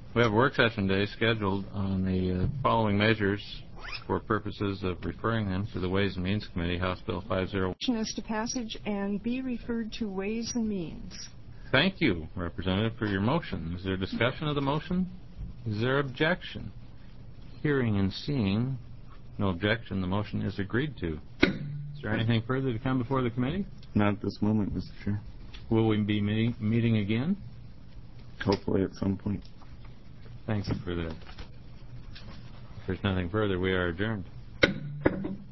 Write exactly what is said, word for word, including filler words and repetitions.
We have a work session day scheduled on the uh, following measures for purposes of referring them to the Ways and Means Committee, House Bill five oh. As to passage and be referred to Ways and Means. Thank you, Representative, for your motion. Is there discussion of the motion? Is there objection? Hearing and seeing no objection, the motion is agreed to. Is there anything further to come before the committee? Not at this moment, Mister Chair. Will we be meeting, meeting again? Hopefully at some point. Thank you for that. If there's nothing further, we are adjourned.